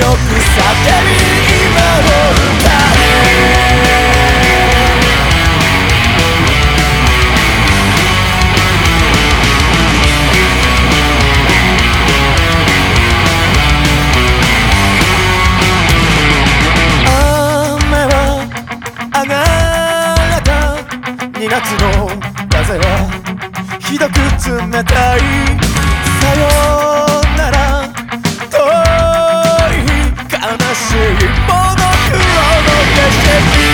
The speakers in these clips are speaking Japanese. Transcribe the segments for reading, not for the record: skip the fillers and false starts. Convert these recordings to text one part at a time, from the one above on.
2月の風はひどく冷たい。さよなら遠い悲しいモノクロの景色。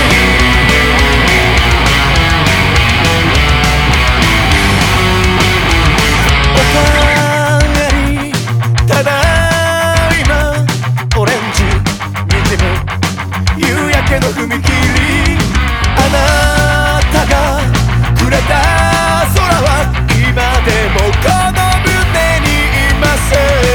おかえりただいま。オレンジにじむ夕焼けの踏切。あなたがくれた空は今でもこの胸にいます。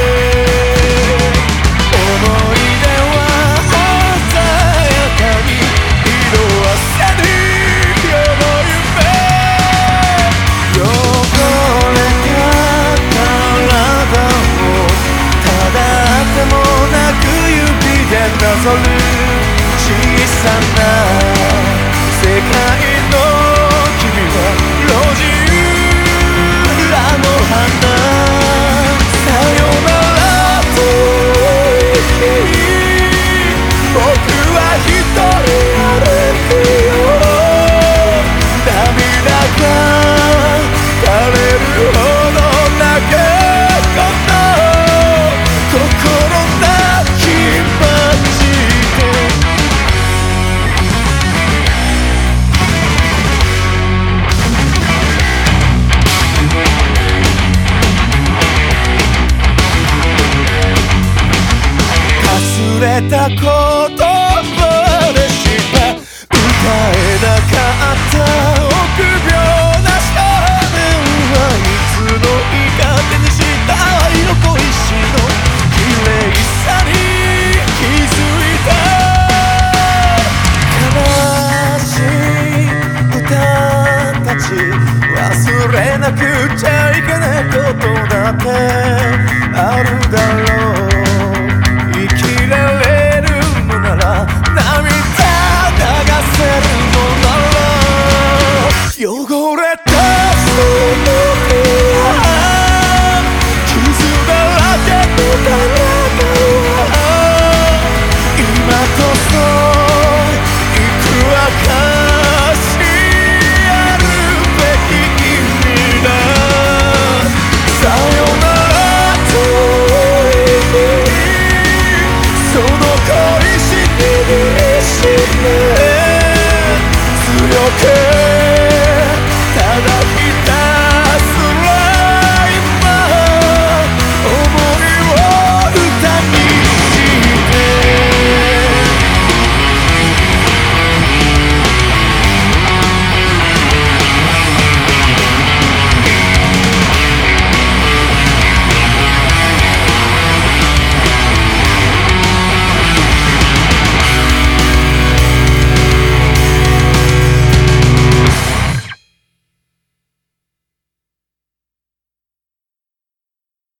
思い出は鮮やかに色あせる世の夢。汚れた体をただでもなく指でなぞる小さな世界の君は路地裏の花。さよならと言い僕は一人歩くよ。涙が垂れるほど泣け込んだ心なき街で。忘れたこと